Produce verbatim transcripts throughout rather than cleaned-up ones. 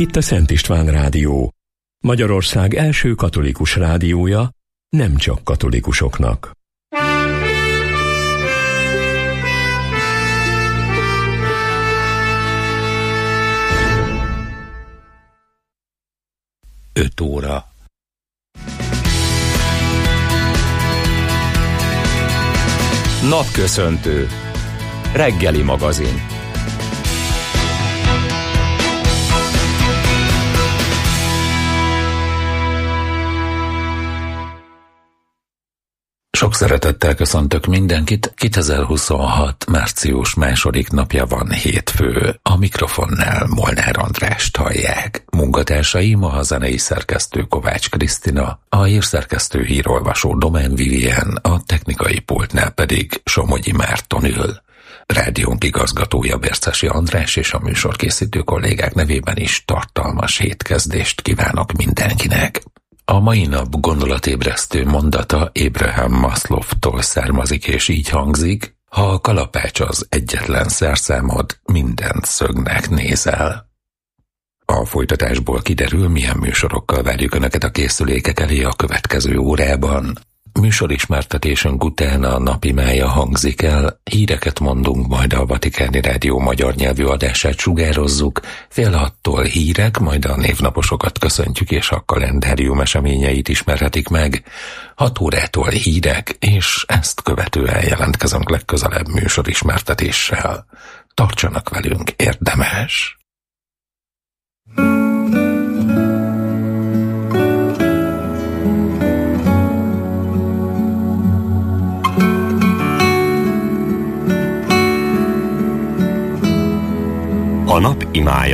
Itt a Szent István Rádió, Magyarország első katolikus rádiója, nem csak katolikusoknak. öt óra. Napköszöntő. Reggeli magazin. Sok szeretettel köszöntök mindenkit. kétezer-huszonhat. március második napja van, hétfő. A mikrofonnál Molnár Andrást hallják. Munkatársaim a zenei szerkesztő Kovács Krisztina, a hírszerkesztő hírolvasó Domán Vivien, a technikai pultnál pedig Somogyi Márton ül. Rádiónk igazgatója Bércesi András és a műsorkészítő kollégák nevében is tartalmas hétkezdést kívánok mindenkinek. A mai nap gondolatébresztő mondata Abraham Maslowtól származik, és így hangzik: ha a kalapács az egyetlen szerszámod, mindent szögnek nézel. A folytatásból kiderül, milyen műsorokkal várjuk Önöket a készülékek elé a következő órában. Műsorismertetésünk után a napi mája hangzik el, híreket mondunk, majd a Vatikáni Rádió magyar nyelvű adását sugározzuk, fél hattól hírek, majd a névnaposokat köszöntjük, és a kalendárium eseményeit ismerhetik meg, hat órától hírek, és ezt követően jelentkezünk legközelebb műsorismertetéssel. Tartsanak velünk, érdemes! A nap imája.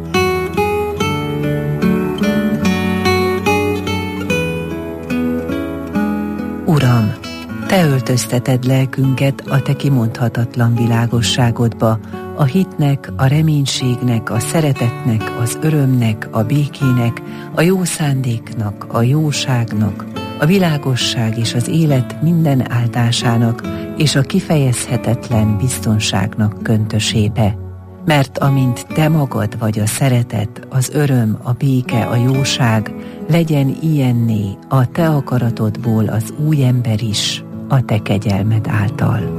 Uram, Te öltözteted lelkünket a Te kimondhatatlan világosságodba, a hitnek, a reménységnek, a szeretetnek, az örömnek, a békének, a jó szándéknak, a jóságnak, a világosság és az élet minden áldásának és a kifejezhetetlen biztonságnak köntösébe. Mert amint Te magad vagy a szeretet, az öröm, a béke, a jóság, legyen ilyenné a Te akaratodból az új ember is, a Te kegyelmed által.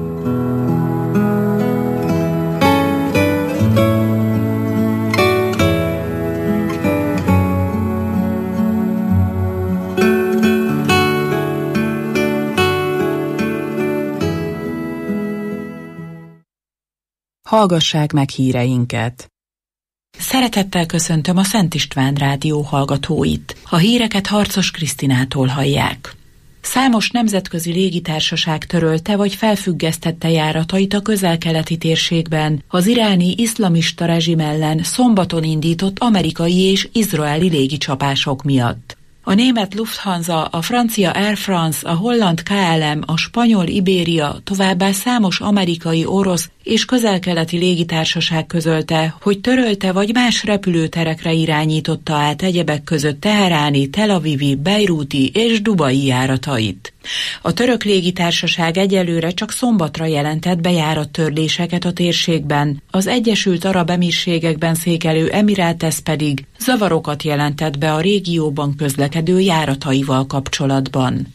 Hallgassák meg híreinket! Szeretettel köszöntöm a Szent István Rádió hallgatóit. A híreket Harcos Krisztinától hallják. Számos nemzetközi légitársaság törölte vagy felfüggesztette járatait a közel-keleti térségben az iráni iszlamista rezsim ellen szombaton indított amerikai és izraeli légicsapások miatt. A német Lufthansa, a francia Air France, a holland ká el em, a spanyol Iberia, továbbá számos amerikai, orosz és közel-keleti légitársaság közölte, hogy törölte vagy más repülőterekre irányította át egyebek között teheráni, Tel Avivi, bejrúti és dubai járatait. A török légitársaság egyelőre csak szombatra jelentett bejárattörléseket a térségben, az Egyesült Arab Emírségekben székelő Emirates pedig zavarokat jelentett be a régióban közlekedő járataival kapcsolatban.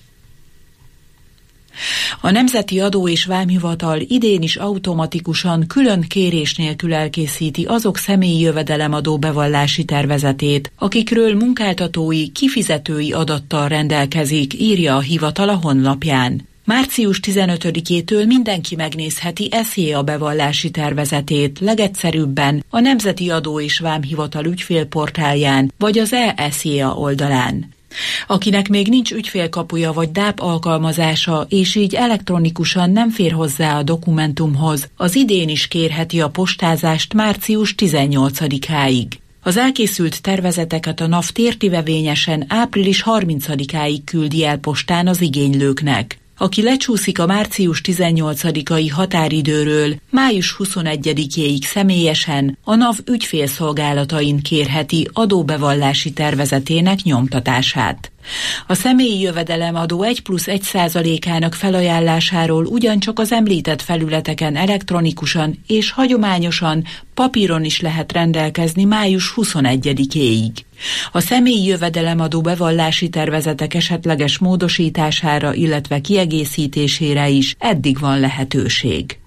A Nemzeti Adó és Vámhivatal idén is automatikusan külön kérés nélkül elkészíti azok személyi jövedelemadó bevallási tervezetét, akikről munkáltatói, kifizetői adattal rendelkezik, írja a hivatal a honlapján. március tizenötödikétől mindenki megnézheti e szé á bevallási tervezetét legegyszerűbben a Nemzeti Adó és Vámhivatal ügyfélportálján vagy az e es zé á oldalán. Akinek még nincs ügyfélkapuja vagy dáp alkalmazása, és így elektronikusan nem fér hozzá a dokumentumhoz, az idén is kérheti a postázást március tizennyolcadikáig. Az elkészült tervezeteket a NAV tértivevényesen április harmincadikáig küldi el postán az igénylőknek. Aki lecsúszik a március tizennyolcadikai határidőről, május huszonegyedikéig személyesen a NAV ügyfélszolgálatain kérheti adóbevallási tervezetének nyomtatását. A személyi jövedelemadó egy plusz egy százalékának felajánlásáról ugyancsak az említett felületeken elektronikusan és hagyományosan papíron is lehet rendelkezni május huszonegyedikéig. A személyi jövedelemadó bevallási tervezetek esetleges módosítására, illetve kiegészítésére is eddig van lehetőség.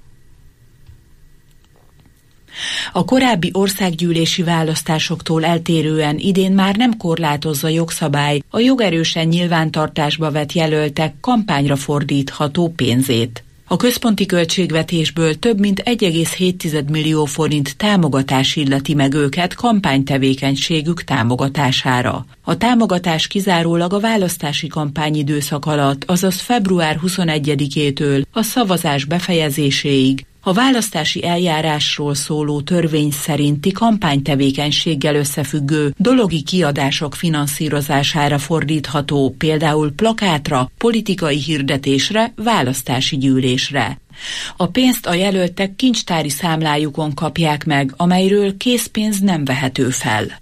A korábbi országgyűlési választásoktól eltérően idén már nem korlátozza jogszabály a jogerősen nyilvántartásba vett jelöltek kampányra fordítható pénzét. A központi költségvetésből több mint egy egész hét millió forint támogatás illeti meg őket kampánytevékenységük támogatására. A támogatás kizárólag a választási kampányidőszak alatt, azaz február huszonegyedikétől a szavazás befejezéséig, a választási eljárásról szóló törvény szerinti kampánytevékenységgel összefüggő dologi kiadások finanszírozására fordítható, például plakátra, politikai hirdetésre, választási gyűlésre. A pénzt a jelöltek kincstári számlájukon kapják meg, amelyről készpénz nem vehető fel.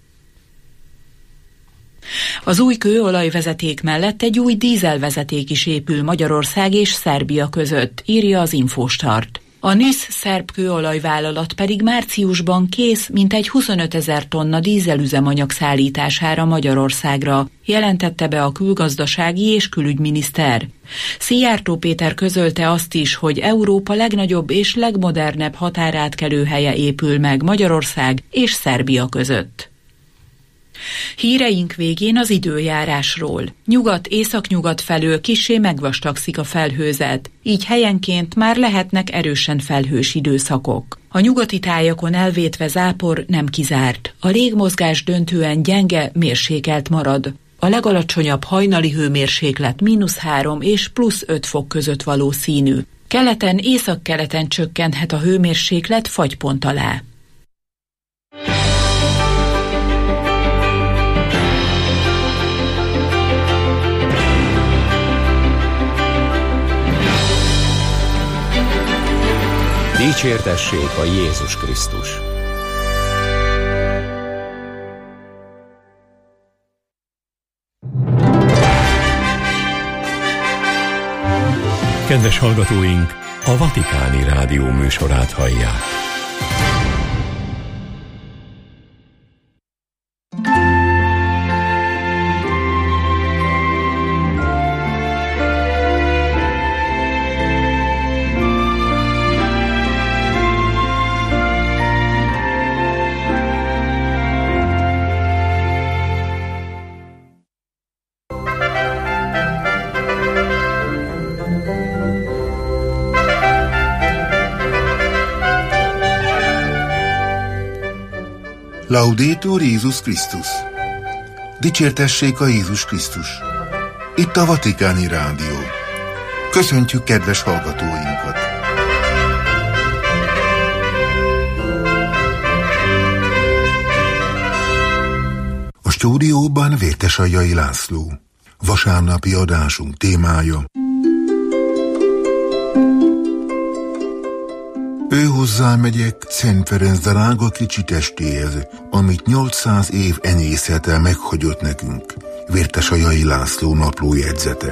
Az új kőolajvezeték mellett egy új dízelvezeték is épül Magyarország és Szerbia között, írja az Infostart. A NISZ szerb kőolajvállalat pedig márciusban kész mintegy huszonötezer tonna dízelüzemanyag szállítására Magyarországra, jelentette be a külgazdasági és külügyminiszter. Szijjártó Péter közölte azt is, hogy Európa legnagyobb és legmodernebb határátkelőhelye épül meg Magyarország és Szerbia között. Híreink végén az időjárásról. Nyugat-északnyugat felől kissé megvastagszik a felhőzet, így helyenként már lehetnek erősen felhős időszakok. A nyugati tájakon elvétve zápor nem kizárt. A légmozgás döntően gyenge, mérsékelt marad. A legalacsonyabb hajnali hőmérséklet mínusz három és plusz öt fok között valószínű. Keleten, északkeleten csökkenhet a hőmérséklet fagypont alá. Dicsértessék a Jézus Krisztus! Kedves hallgatóink, a Vatikáni Rádió műsorát hallják. Laudetur Jézus Krisztus! Dicsértessék a Jézus Krisztus! Itt a Vatikáni Rádió. Köszöntjük kedves hallgatóinkat! A stúdióban Vértesaljai László. Vasárnapi adásunk témája: Ő hozzá megyek Szent Ferenc drága kicsi testéhez, amit nyolcszáz év enyészete meghagyott nekünk. Vértesaljai László naplójegyzete.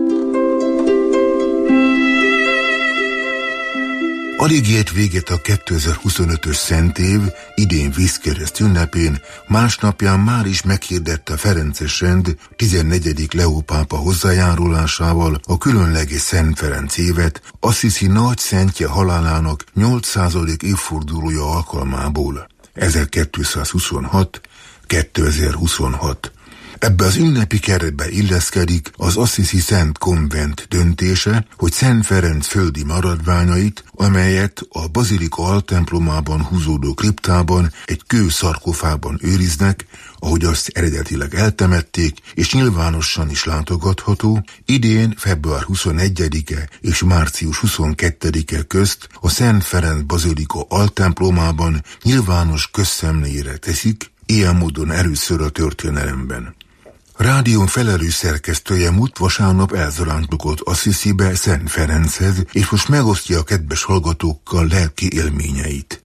Alig ért véget a kétezer-huszonötös Szent év, idén vízkereszt ünnepén, másnapján már is meghirdette a Ferences rend tizennegyedik Leó pápa hozzájárulásával a különleges Szent Ferenc évet, Assisi nagy szentje halálának nyolcszázadik évfordulója alkalmából. ezerkétszázhuszonhat kétezer-huszonhat. Ebbe az ünnepi keretbe illeszkedik az Assisi Szent Konvent döntése, hogy Szent Ferenc földi maradványait, amelyet a bazilika altemplomában húzódó kriptában egy kő szarkofágban őriznek, ahogy azt eredetileg eltemették, és nyilvánosan is látogatható, idén február huszonegyedike és március huszonkettedike közt a Szent Ferenc bazilika altemplomában nyilvános közszemlére teszik, ilyen módon először a történelemben. Rádión felelős szerkesztője múlt vasárnap elzarándokolt Assisibe Szent Ferenchez, és most megosztja a kedves hallgatókkal lelki élményeit.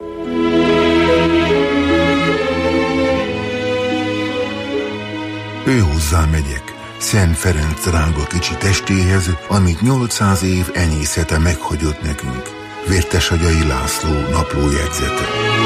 Ő hozzá megyek Szent Ferenc drága kicsi testéhez, amit nyolcszáz év enyészete meghagyott nekünk. Vértesagyai László naplójegyzete.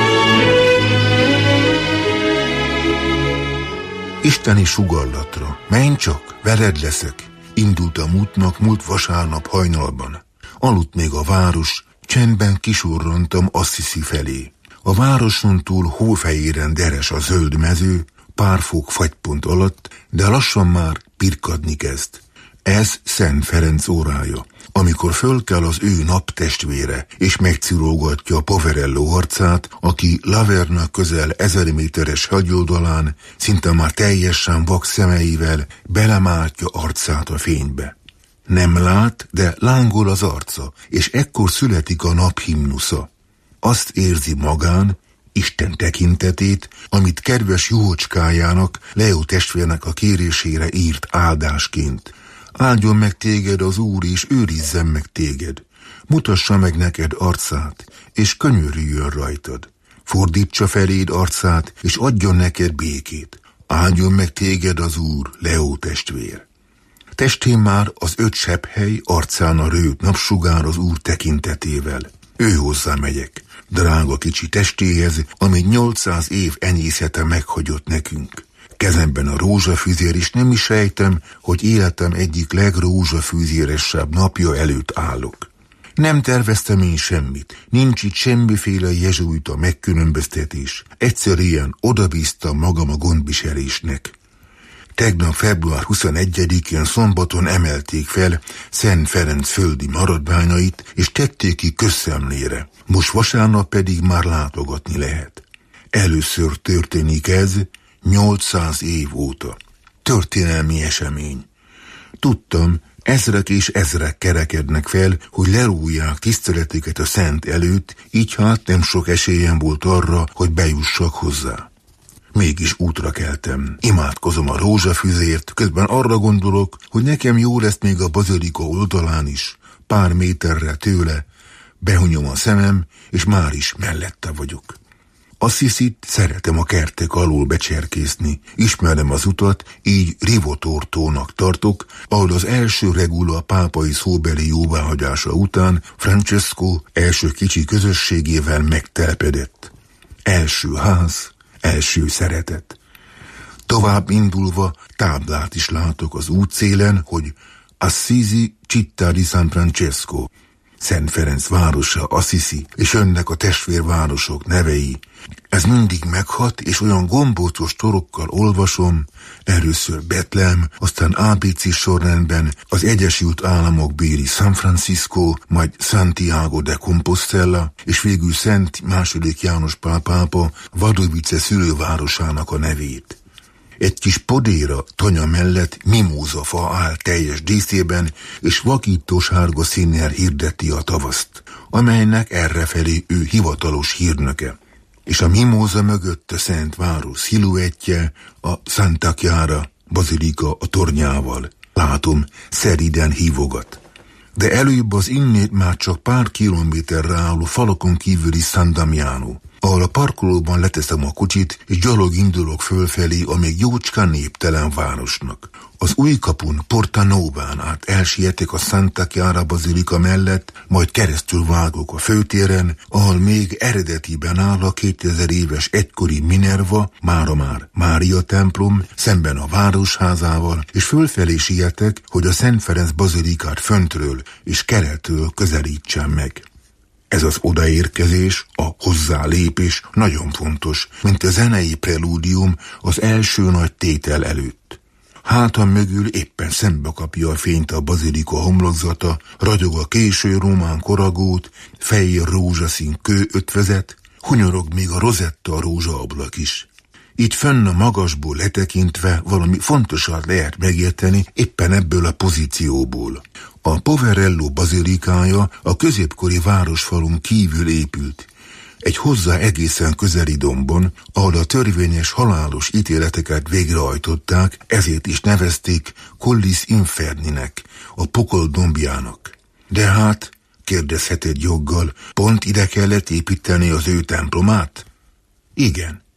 Isteni sugallatra, menj csak, veled leszek. Indultam útnak múlt vasárnap hajnalban. Aludt még a város, csendben kisurrantam Assisi felé. A városon túl hófehéren deres a zöld mező, pár fok fagypont alatt, de lassan már pirkadni kezd. Ez Szent Ferenc órája, amikor fölkel az ő naptestvére, és megcirógatja a Poverello arcát, aki Laverna közel ezer méteres hegyoldalán, szinte már teljesen vak szemeivel belemártja arcát a fénybe. Nem lát, de lángol az arca, és ekkor születik a naphimnusza. Azt érzi magán, Isten tekintetét, amit kedves jócskájának, Leo testvérnek a kérésére írt áldásként. Áldjon meg téged az Úr, és őrizzen meg téged. Mutassa meg neked arcát, és könyörüljön rajtad. Fordítsa feléd arcát, és adjon neked békét. Áldjon meg téged az Úr, Leo testvér. Testén már az öt sebhely, arcán a rőt napsugár az Úr tekintetével. Ő hozzá megyek, drága kicsi testéhez, amit nyolcszáz év enyészete meghagyott nekünk. Kezemben a rózsafüzér, és nem is sejtem, hogy életem egyik legrózsafűzéresebb napja előtt állok. Nem terveztem én semmit, nincs itt semmiféle jezsuita megkülönböztetés. Egyszerűen odabíztam magam a gondviselésnek. Tegnap február huszonegyedikén szombaton emelték fel Szent Ferenc földi maradványait, és tették ki közszemlére. Most vasárnap pedig már látogatni lehet. Először történik ez nyolcszáz év óta. Történelmi esemény. Tudtam, ezrek és ezrek kerekednek fel, hogy lerújják tiszteletüket a szent előtt, így hát nem sok esélyem volt arra, hogy bejussak hozzá. Mégis útra keltem. Imádkozom a rózsafüzért, közben arra gondolok, hogy nekem jó lesz még a bazilika oldalán is, pár méterre tőle. Behunyom a szemem, és már is mellette vagyok. Assisit szeretem a kertek alól becserkészni, ismerem az utat, így Rivotortónak tartok, ahol az első regula pápai szóbeli jóváhagyása után Francesco első kicsi közösségével megtelepedett. Első ház, első szeretet. Tovább indulva táblát is látok az útszélen, hogy Assisi Città di San Francesco, Szent Ferenc városa, Assisi, és önnek a testvérvárosok nevei. Ez mindig meghat, és olyan gombócos torokkal olvasom, először Betlehem, aztán á bé cé sorrendben az Egyesült Államok béli San Francisco, majd Santiago de Compostela, és végül Szent második János Pál pápa Wadowice szülővárosának a nevét. Egy kis podéra tanya mellett mimózafa áll teljes díszében, és vakító sárga színnel hirdeti a tavaszt, amelynek errefelé ő hivatalos hírnöke. És a mimóza mögött a Szent Város sziluettje, a Santa Chiara bazilika a tornyával. Látom, szeriden hívogat. De előbb az innét már csak pár kilométerre álló falakon kívüli San Damiano, ahol a parkolóban leteszem a kocsit, és gyalog indulok fölfelé a még jócska néptelen városnak. Az új kapun Porta Nován át elsietek a Santa Chiara bazilika mellett, majd keresztül vágok a főtéren, ahol még eredetiben áll a kétezer éves egykori Minerva, mára már Mária templom, szemben a városházával, és fölfelé sietek, hogy a Szent Ferenc bazilikát föntről és keretről közelítsem meg. Ez az odaérkezés, a hozzálépés nagyon fontos, mint a zenei prelúdium az első nagy tétel előtt. Hátam mögül éppen szembe kapja a fényt a bazilika homlokzata, ragyog a késő román koragút, fehér rózsaszín kőötvezet, hunyorog még a rozetta rózsaablak is. Itt fönn a magasból letekintve valami fontosat lehet megérteni éppen ebből a pozícióból. A Poverello bazilikája a középkori városfalun kívül épült. Egy hozzá egészen közeli dombon, ahol a törvényes halálos ítéleteket végrehajtották, ezért is nevezték Collis Inferninek, a pokol dombjának. De hát, kérdezheted joggal, pont ide kellett építeni az ő templomát? Igen,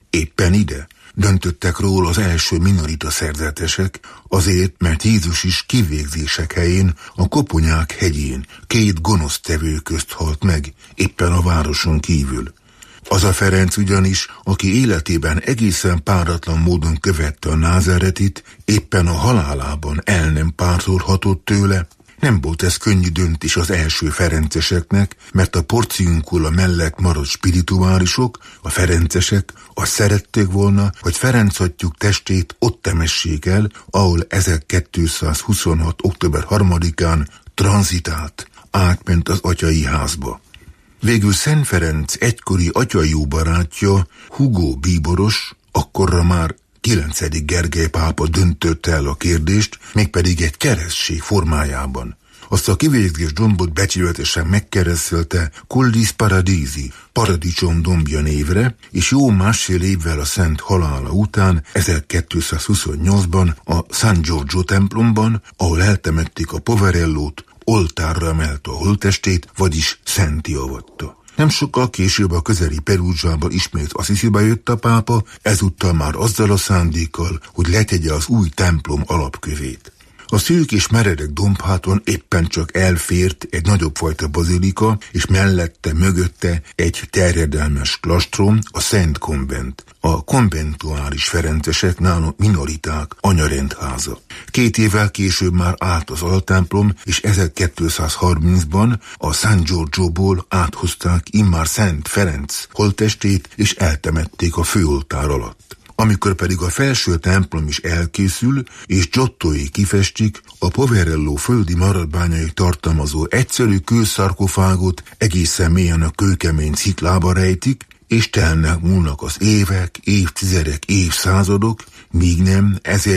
Éppen ide döntöttek róla az első minorita szerzetesek, azért, mert Jézus is kivégzések helyén, a Koponyák hegyén két gonosz tevő közt halt meg, éppen a városon kívül. Az a Ferenc ugyanis, aki életében egészen páratlan módon követte a názáretit, éppen a halálában el nem pártolhatott tőle. Nem volt ez könnyű döntés az első ferenceseknek, mert a porciunkula mellett maradt spirituálisok, a ferencesek, azt szerették volna, hogy Ferenc atyjuk testét ott temessék el, ahol ezerkétszázhuszonhat. október harmadikán tranzitált, átment az atyai házba. Végül Szent Ferenc egykori atyai jó barátja, Hugo bíboros, akkorra már kilencedik Gergely pápa döntötte el a kérdést, mégpedig egy keresztség formájában. Azt a kivégzés dombot becsületesen megkeresztelte Cullis Paradisi, paradicsom dombja névre, és jó másfél évvel a szent halála után ezerkétszázhuszonnyolcban a San Giorgio templomban, ahol eltemették a Poverellót, oltárra emelte a holttestét, vagyis szentté avatta. Nem sokkal később a közeli Perugában ismét Assisibe jött a pápa, ezúttal már azzal a szándékkal, hogy letegye az új templom alapkövét. A szűk és meredek dombháton éppen csak elfért egy nagyobb fajta bazilika, és mellette, mögötte egy terjedelmes klastrom, a Szent Konvent, a konventuális ferencesek, nálunk minoriták anyarendháza. Két évvel később már állt az altemplom, és ezerkétszázharmincban a San Giorgioból áthozták immár Szent Ferenc holttestét, és eltemették a főoltár alatt. Amikor pedig a felső templom is elkészül, és Giottói kifestik, a Poverello földi maradványai tartalmazó egyszerű kőszarkofágot egészen mélyen a kőkemény sziklába rejtik, és telnek múlnak az évek, évtizedek, évszázadok, míg nem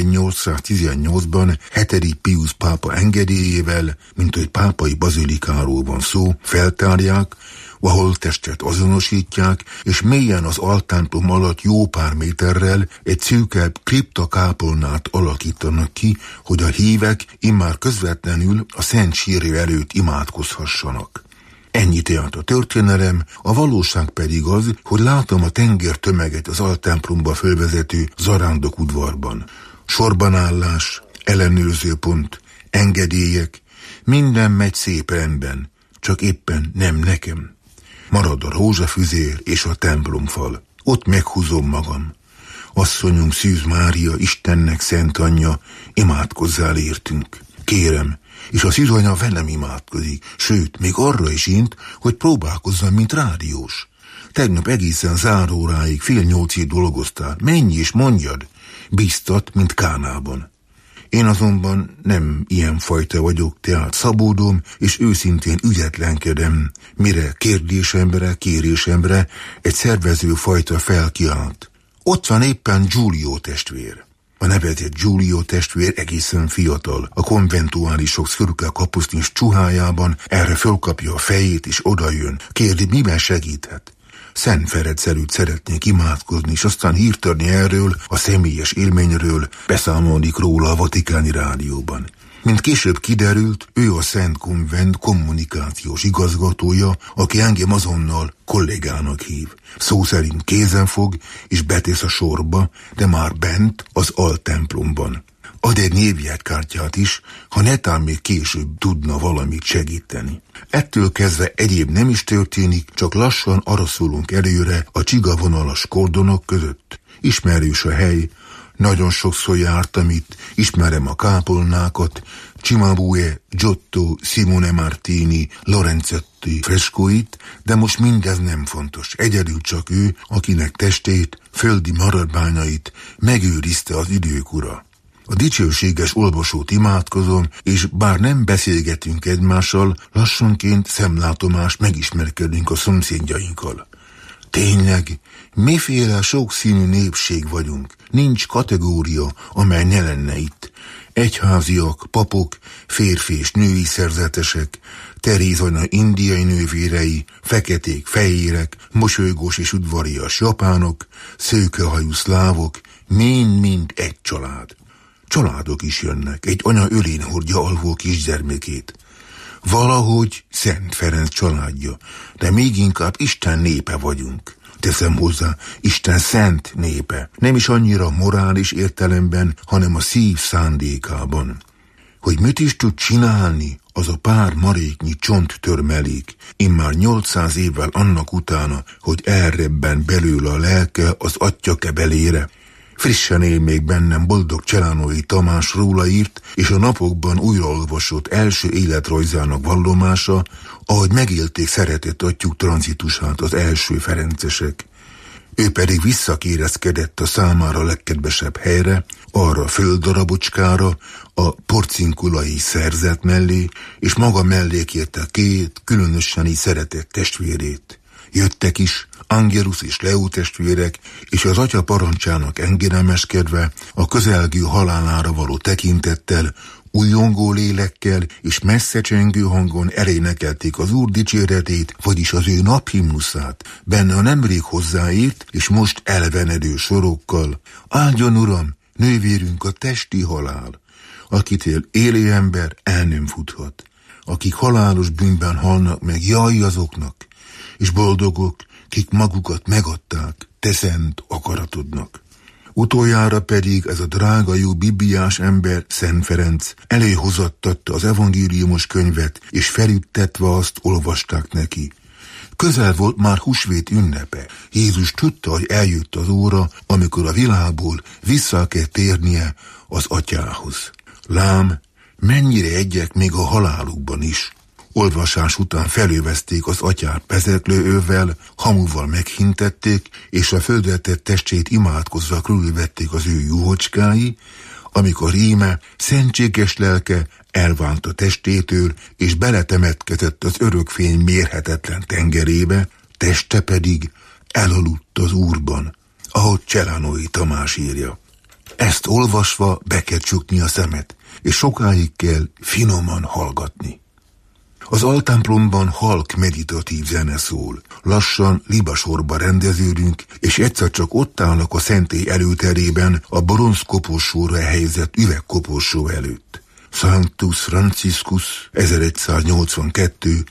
ezernyolcszáztizennyolcban hetedik Piusz pápa engedélyével, mint hogy pápai bazilikáról van szó, feltárják, a holttestet azonosítják, és mélyen az altemplom alatt jó pár méterrel egy szűkebb kriptakápolnát alakítanak ki, hogy a hívek immár közvetlenül a Szent Sírja előtt imádkozhassanak. Ennyi tehát a történelem, a valóság pedig az, hogy látom a tenger tömeget az altemplomba fölvezető zarándok udvarban. Sorbanállás, ellenőrzőpont, engedélyek, minden megy szép rendben, csak éppen nem nekem. Marad a rózsafüzér és a templomfal. Ott meghúzom magam. Asszonyunk Szűz Mária, Istennek szent anyja, imádkozzál értünk. Kérem, és a szűzanya velem imádkozik, sőt, még arra is int, hogy próbálkozzam, mint rádiós. Tegnap egészen záróráig fél nyolcig dolgoztál. Menj és mondjad, biztat, mint Kánában. Én azonban nem ilyen fajta vagyok, tehát szabódom, és őszintén ügyetlenkedem, mire kérdésemre, kérésemre egy szervező fajta felkiált. Ott van éppen Giulio testvér. A nevezett Giulio testvér egészen fiatal, a konventuálisok szürke kapusznis csuhájában, erre fölkapja a fejét és odajön, kérdi, miben segíthet. Szent Ferenc előtt szeretnék imádkozni, és aztán hírtörni erről, a személyes élményről, beszámolnik róla a Vatikáni rádióban. Mint később kiderült, ő a Szent Konvent kommunikációs igazgatója, aki engem azonnal kollégának hív. Szó szerint kézen fog, és betesz a sorba, de már bent az altemplomban. Ad egy névjegykártyát is, ha netán még később tudna valamit segíteni. Ettől kezdve egyéb nem is történik, csak lassan araszolunk előre a csigavonalas kordonok között. Ismerős a hely, nagyon sokszor jártam itt, ismerem a kápolnákat, Cimabue, Giotto, Simone Martini, Lorenzetti freskóit, de most mindez nem fontos. Egyedül csak ő, akinek testét, földi maradványait megőrizte az idők ura. A dicsőséges olvasót imádkozom, és bár nem beszélgetünk egymással, lassanként szemlátomás megismerkedünk a szomszédjainkkal. Tényleg, miféle sokszínű népség vagyunk, nincs kategória, amely ne lenne itt. Egyháziak, papok, férfi és női szerzetesek, Terézanya indiai nővérei, feketék, fehérek, mosolygós és udvarias japánok, szőkehajú szlávok, mind-mind egy család. Családok is jönnek, egy anya ölén hordja alvó kisgyermekét. Valahogy Szent Ferenc családja, de még inkább Isten népe vagyunk. teszem hozzá, Isten szent népe. Nem is annyira morális értelemben, hanem a szív szándékában. Hogy mit is tud csinálni az a pár maréknyi csonttörmelék, immár nyolcszáz évvel annak utána, hogy elrebben belőle a lelke az atya kebelére. Frissen él még bennem Boldog Cselánói Tamás róla írt, és a napokban újraolvasott első életrajzának vallomása, ahogy megélték szeretett atyuk tranzitusát az első ferencesek. Ő pedig visszakérezkedett a számára legkedvesebb helyre, arra a földdarabocskára, a porcinkulai szerzet mellé, és maga mellé kérte két különösen így szeretett testvérét. Jöttek is, Angelus és Leo testvérek, és az atya parancsának engedelmeskedve, a közelgő halálára való tekintettel, újongó lélekkel és messzecsengő hangon elénekelték az Úr dicséretét, vagyis az ő naphimnuszát, benne a nemrég hozzáírt és most elvenedő sorokkal. Áldjon, Uram, nővérünk a testi halál, akitől élő ember el nem futhat, akik halálos bűnben halnak meg, jaj azoknak, és boldogok, kik magukat megadták te szent akaratodnak. Utoljára pedig ez a drága jó bibliás ember, Szent Ferenc, előhozattatta az evangéliumos könyvet, és felüttetve azt olvasták neki. Közel volt már húsvét ünnepe. Jézus tudta, hogy eljött az óra, amikor a világból vissza kell térnie az atyához. Lám, mennyire egyek még a halálukban is. Olvasás után felővezték az atyát pezeklőővel, hamuval meghintették, és a földetett testét imádkozva körülvették az ő juhocskái, amikor íme szentséges lelke elvált a testétől, és beletemetkezett az örökfény mérhetetlen tengerébe, teste pedig elaludt az Úrban, ahogy Cselánói Tamás írja. Ezt olvasva be kell csukni a szemet, és sokáig kell finoman hallgatni. Az altemplomban halk meditatív zene szól. Lassan libasorba rendeződünk, és egyszer csak ott állnak a szentély előterében a bronz koporsóra helyezett üvegkoporsó előtt. Sanctus Franciscus ezeregyszáznyolcvankettő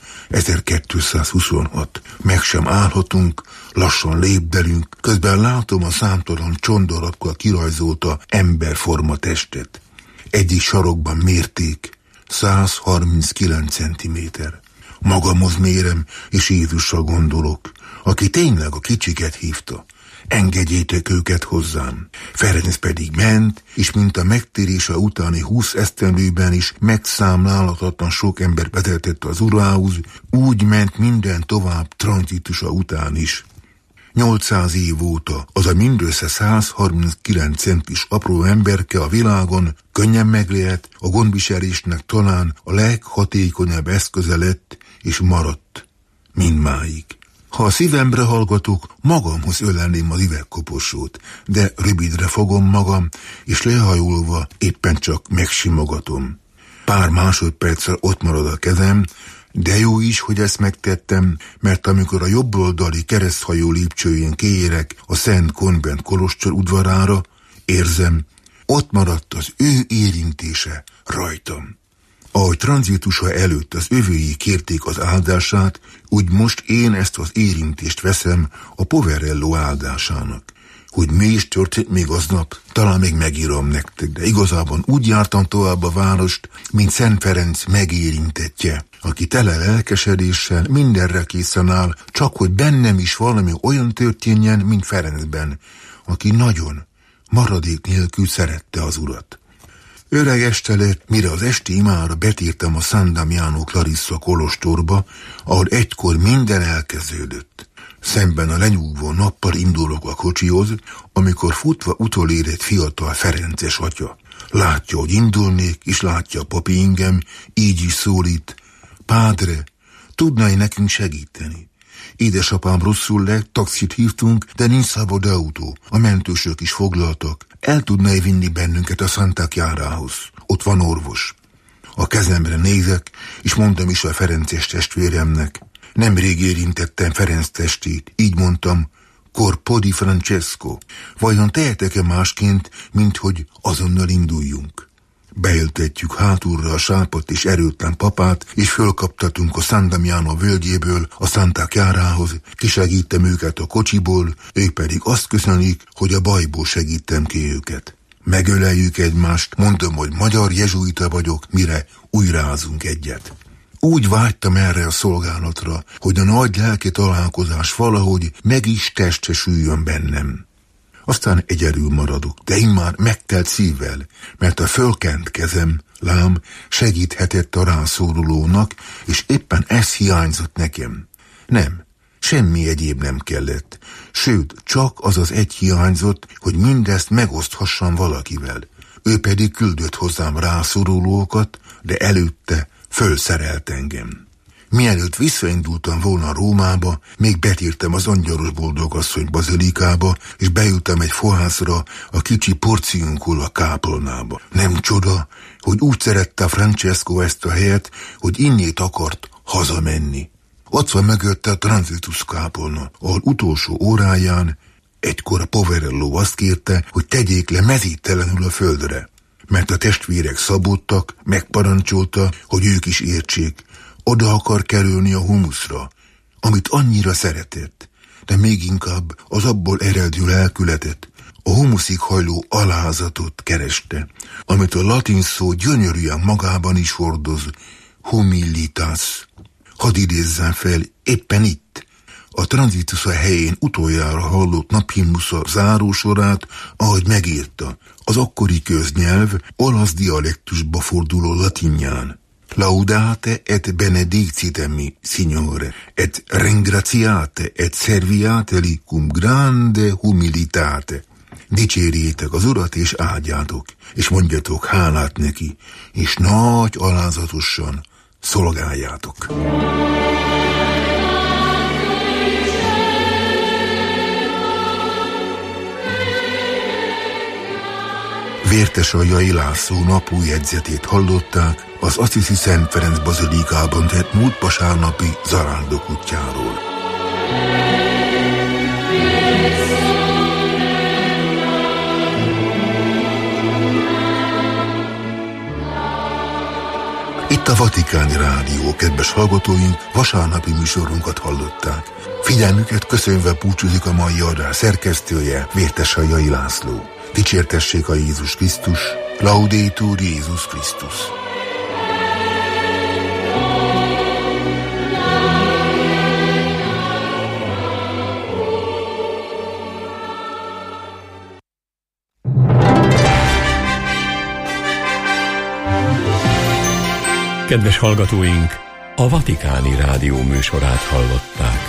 ezerkétszázhuszonhat. Meg sem állhatunk, lassan lépdelünk, közben látom a számtalan csondarakkal kirajzolta emberforma testet. Egyik sarokban mérték, száz harminckilenc centiméter. Magamhoz mérem, és Jézusra gondolok, aki tényleg a kicsiket hívta. Engedjétek őket hozzám. Ferenc pedig ment, és mint a megtérése utáni húsz esztendőben is megszámlálhatatlan sok ember vezetett az urához, úgy ment minden tovább tranzitusa után is. nyolcszáz év óta az a mindössze száz harminckilenc centis apró emberke a világon könnyen megléhet, a gondviselésnek talán a leghatékonyabb eszköze lett és maradt mindmáig. Ha a szívemre hallgatok, magamhoz ölelném az üvegkoporsót, de rövidre fogom magam, és lehajolva éppen csak megsimogatom. Pár másodperccel ott marad a kezem, de jó is, hogy ezt megtettem, mert amikor a jobboldali kereszthajó lépcsőjén kiérek a Szent Konvent kolostor udvarára, érzem, ott maradt az ő érintése rajtam. Ahogy tranzitusa előtt az övői kérték az áldását, úgy most én ezt az érintést veszem a Poverello áldásának. Hogy mi is történt még aznap, talán még megírom nektek, de igazában úgy jártam tovább a várost, mint Szent Ferenc megérintettje, aki tele lelkesedéssel mindenre készen áll, csak hogy bennem is valami olyan történjen, mint Ferencben, aki nagyon, maradék nélkül szerette az Urat. Öreg este lett, mire az esti imára betértem a San Damiano Clarissa kolostorba, ahol egykor minden elkezdődött. Szemben a lenyugvó nappal indulok a kocsihoz, amikor futva utolér egy fiatal ferences atya. Látja, hogy indulnék, és látja a papi ingem, így is szólít. Pádre, tudnál nekünk segíteni? Édesapám rosszul lett, taxit hívtunk, de nincs szabad autó. A mentősök is foglaltak. El tudnál vinni bennünket a Santa Chiárához? Ott van orvos. A kezemre nézek, és mondtam is a ferences testvéremnek. Nemrég érintettem Ferenc testét, így mondtam, Corpo di Francesco. Vajon tehetek-e másként, mint hogy azonnal induljunk? beültetjük hátulra a sápat és erőtlen papát, és fölkaptatunk a San Damiano völgyéből a Santa Chiarahoz, kisegítem őket a kocsiból, ők pedig azt köszönik, hogy a bajból segítem ki őket. Megöleljük egymást, mondom, hogy magyar jezsuita vagyok, mire újrázunk egyet. Úgy vágytam erre a szolgálatra, hogy a nagy lelki találkozás valahogy meg is testesüljön bennem. Aztán egyedül maradok, de immár megtelt szívvel, mert a fölkent kezem, lám, segíthetett a rászorulónak, és éppen ez hiányzott nekem. Nem, semmi egyéb nem kellett, sőt, csak az az egy hiányzott, hogy mindezt megoszthassam valakivel. Ő pedig küldött hozzám rászorulókat, de előtte fölszerelt engem. Mielőtt visszaindultam volna Rómába, még betértem az Angyalos Boldogasszony bazilikába, és beültem egy fohászra a kicsi porciunkul a kápolnába. Nem csoda, hogy úgy szerette Francesco ezt a helyet, hogy innét akart hazamenni. Ott van mögötte a Transitus kápolna, ahol utolsó óráján egykor a Poverello azt kérte, hogy tegyék le mezítelenül a földre, mert a testvérek szabottak, megparancsolta, hogy ők is értsék, oda akar kerülni a humuszra, amit annyira szeretett, de még inkább az abból eredő lelkületet, a humuszig hajló alázatot kereste, amit a latin szó gyönyörűen magában is hordoz, humilitas. Hadd idézzem fel, éppen itt, a Transitus helyén utoljára hallott naphimnusza zárósorát, ahogy megírta, az akkori köznyelv olasz dialektusba forduló latinján. Laudate et benedicite mi, signore, et ringraziate et serviate li cum grande humilitate. Dicsérjétek az Urat és áldjátok, és mondjatok hálát neki, és nagy alázatosan szolgáljátok. Vértesaljai László naplójegyzetét hallották az Assisi Szent Ferenc bazilikában tett múlt vasárnapi zarándok útjáról. Itt a Vatikáni Rádió, kedves hallgatóink, vasárnapi műsorunkat hallották. Figyelmüket köszönve búcsúzik a mai adás szerkesztője, Vértesaljai László. Dicsértessék a Jézus Krisztus, Laudetur Jézus Krisztus. Kedves hallgatóink, a Vatikáni Rádió műsorát hallották.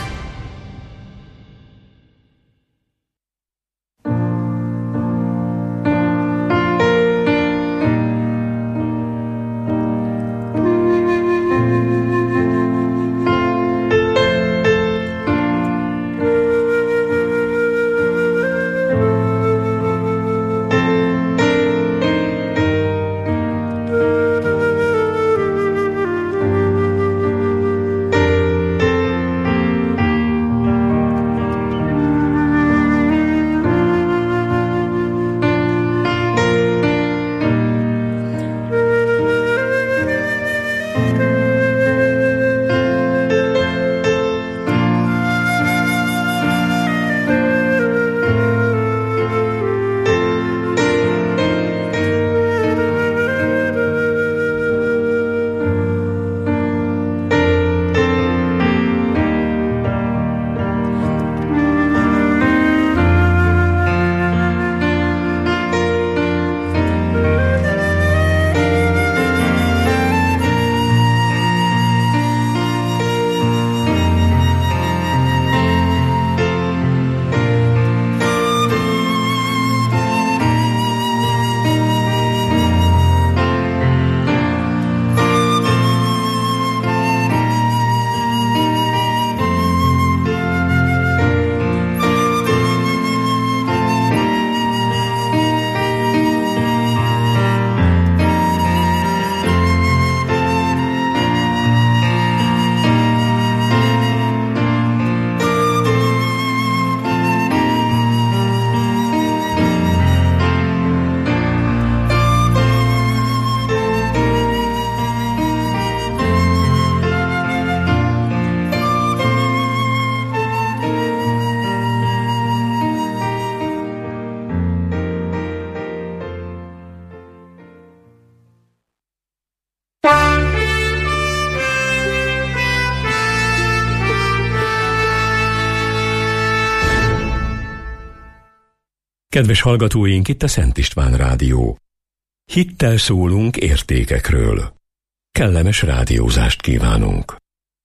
Kedves hallgatóink, itt a Szent István Rádió. Hittel szólunk értékekről. Kellemes rádiózást kívánunk.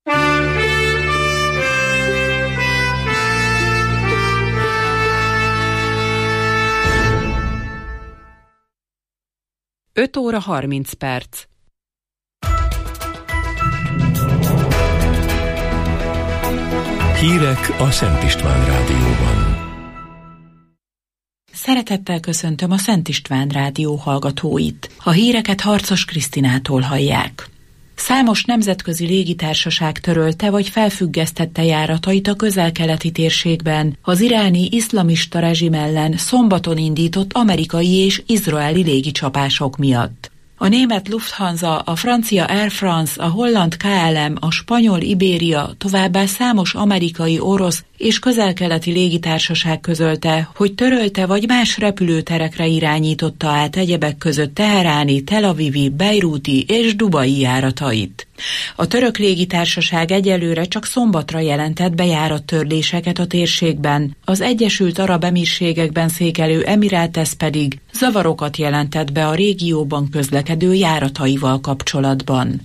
öt óra harminc perc. Hírek a Szent István Rádióban. Szeretettel köszöntöm a Szent István Rádió hallgatóit. A híreket Harcos Krisztinától hallják. Számos nemzetközi légitársaság törölte vagy felfüggesztette járatait a közel-keleti térségben az iráni iszlamista rezsim ellen szombaton indított amerikai és izraeli légicsapások miatt. A német Lufthansa, a francia Air France, a holland ká el em, a spanyol Iberia, továbbá számos amerikai, orosz és közel-keleti légitársaság közölte, hogy törölte vagy más repülőterekre irányította át egyebek között teheráni, Tel Avivi, bejrúti és dubai járatait. A török légitársaság egyelőre csak szombatra jelentett bejárattörléseket a térségben, az Egyesült Arab Emírségekben székelő Emirates pedig zavarokat jelentett be a régióban közlekedő járataival kapcsolatban.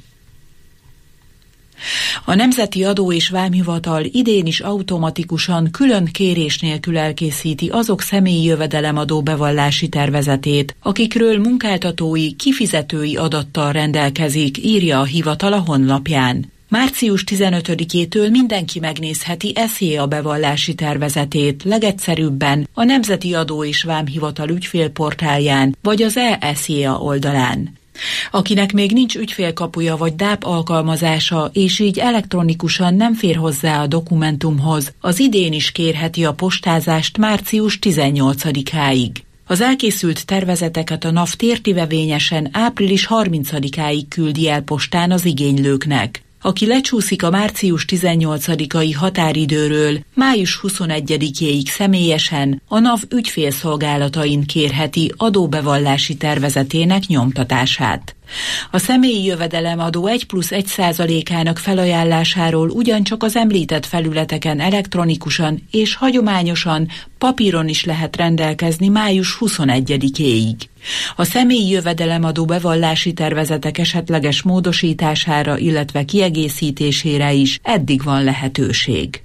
A Nemzeti Adó és Vámhivatal idén is automatikusan külön kérés nélkül elkészíti azok személyi jövedelemadó bevallási tervezetét, akikről munkáltatói, kifizetői adattal rendelkezik, írja a hivatal a honlapján. március tizenötödikétől mindenki megnézheti es zé á bevallási tervezetét, legegyszerűbben a Nemzeti Adó és Vámhivatal ügyfélportálján vagy az e es zé á oldalán. Akinek még nincs ügyfélkapuja vagy dáp alkalmazása, és így elektronikusan nem fér hozzá a dokumentumhoz, az idén is kérheti a postázást március tizennyolcadikáig. Az elkészült tervezeteket a NAV tértivevényesen április harmincadikáig küldi el postán az igénylőknek. Aki lecsúszik a március tizennyolcadikai határidőről, május huszonegyedikéig személyesen a NAV ügyfélszolgálatain kérheti adóbevallási tervezetének nyomtatását. A személyi jövedelemadó egy plusz egy százalékának felajánlásáról ugyancsak az említett felületeken elektronikusan és hagyományosan papíron is lehet rendelkezni május huszonegyedikéig. A személyi jövedelemadó bevallási tervezetek esetleges módosítására, illetve kiegészítésére is eddig van lehetőség.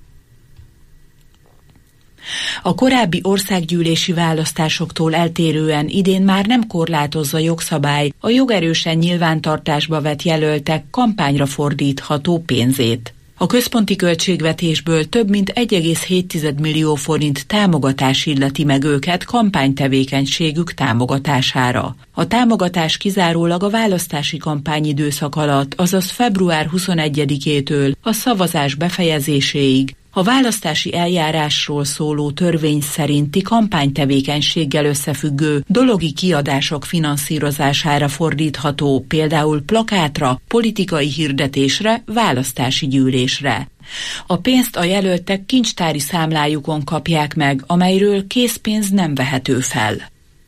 A korábbi országgyűlési választásoktól eltérően idén már nem korlátozza jogszabály a jogerősen nyilvántartásba vett jelöltek kampányra fordítható pénzét. A központi költségvetésből több mint egy egész hét millió forint támogatás illeti meg őket kampánytevékenységük támogatására. A támogatás kizárólag a választási kampányidőszak alatt, azaz február huszonegyedikétől a szavazás befejezéséig, a választási eljárásról szóló törvény szerinti kampánytevékenységgel összefüggő dologi kiadások finanszírozására fordítható, például plakátra, politikai hirdetésre, választási gyűlésre. A pénzt a jelöltek kincstári számlájukon kapják meg, amelyről készpénz nem vehető fel.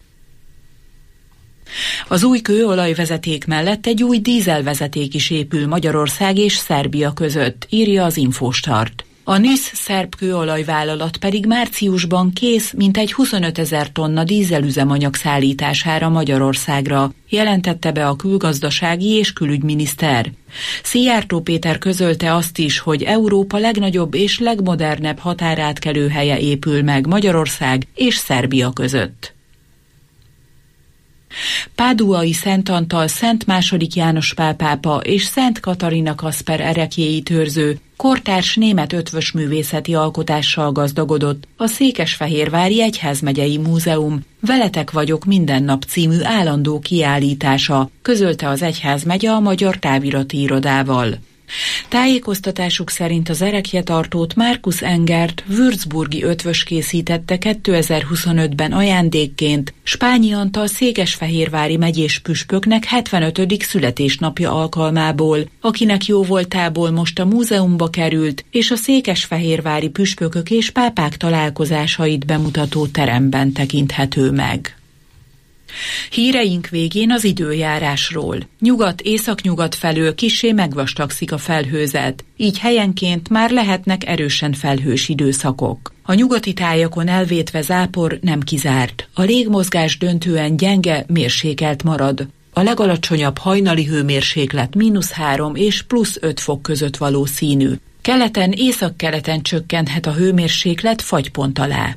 Az új kőolajvezeték mellett egy új dízelvezeték is épül Magyarország és Szerbia között, írja az Infostart. A NISZ szerb kőolajvállalat pedig márciusban kész mintegy huszonötezer tonna dízelüzemanyag szállítására Magyarországra, jelentette be a külgazdasági és külügyminiszter. Szijjártó Péter közölte azt is, hogy Európa legnagyobb és legmodernebb határátkelőhelye épül meg Magyarország és Szerbia között. Páduai Szent Antal, Szent második János Pál pápa és Szent Katarina Kaszper ereklyéit őrző kortárs német ötvösművészeti alkotással gazdagodott a Székesfehérvári Egyházmegyei Múzeum Veletek vagyok minden nap című állandó kiállítása, közölte az egyházmegye a Magyar Távirati Irodával. Tájékoztatásuk szerint az ereklyetartót Markus Engert würzburgi ötvös készítette kétezer-huszonötben ajándékként Spányi Antal székesfehérvári megyés püspöknek hetvenötödik születésnapja alkalmából, akinek jóvoltából most a múzeumba került és a székesfehérvári püspökök és pápák találkozásait bemutató teremben tekinthető meg. Híreink végén az időjárásról. Nyugat-északnyugat felől kissé megvastagszik a felhőzet, így helyenként már lehetnek erősen felhős időszakok. A nyugati tájakon elvétve zápor nem kizárt. A légmozgás döntően gyenge, mérsékelt marad. A legalacsonyabb hajnali hőmérséklet mínusz három és plusz öt fok között valószínű. Keleten, északkeleten csökkenhet a hőmérséklet fagypont alá.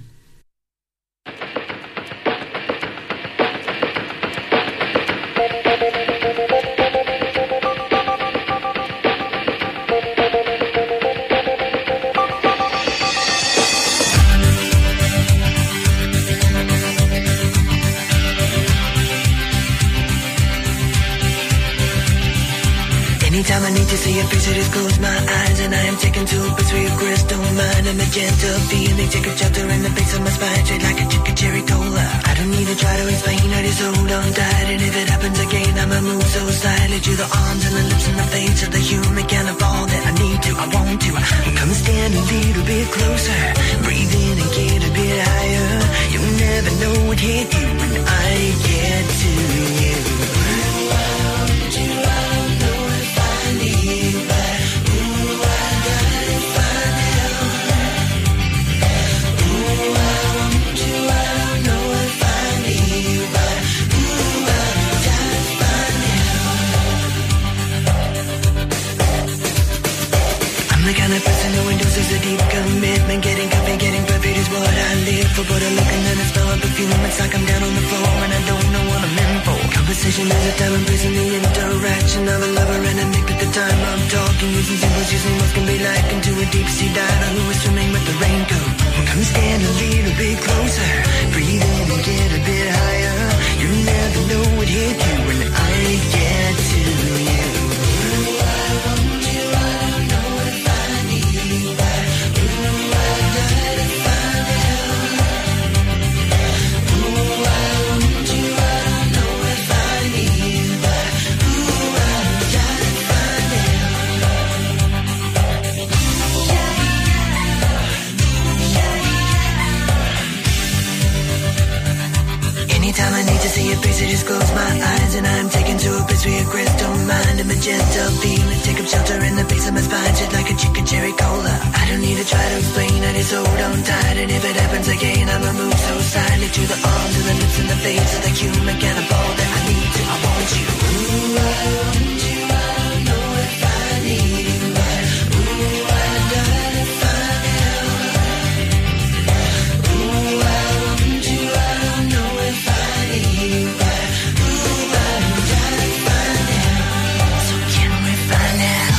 Anytime I need to see your face, I just close my eyes and I am taken to a place where your crystal mind and magenta feeling take a chapter in the base of my spine, straight like a chicken cherry cola. I don't need to try to explain, I just hold on tight, and if it happens again, I'ma move so slightly to the arms and the lips and the face of the human kind of all that I need to, I want to. Come stand a little bit closer, breathe in and get a bit higher. You'll never know what hit you when I get to you. The kind of person who endorses a deep commitment. Getting coffee, getting perfect is what I live for. But I look and then I smell a perfume. It's like I'm down on the floor and I don't know what I'm in for. Conversation is a time and place in the interaction of a lover and a nick at the time I'm talking. Using symbols, using what can be like into a deep sea diver who is swimming with the raincoat. Come stand a little bit closer, breathe in and get a bit higher. You never know what hit you when I get to you. Anytime I need to see your face, I just close my eyes and I'm taken to a place where your crystal mind and magenta feeling take up shelter in the base of my spine, shit like a chicken cherry cola. I don't need to try to explain, I just hold on tight, and if it happens again, I'ma move so silently to the arms and the lips and the face of the human cannibal that I need to, I want you. Ooh, I want you, I don't know if I need you. Ooh, I die to find out. Ooh, I want you, I don't know if I need you. Ooh, I die to find out. So can we find out?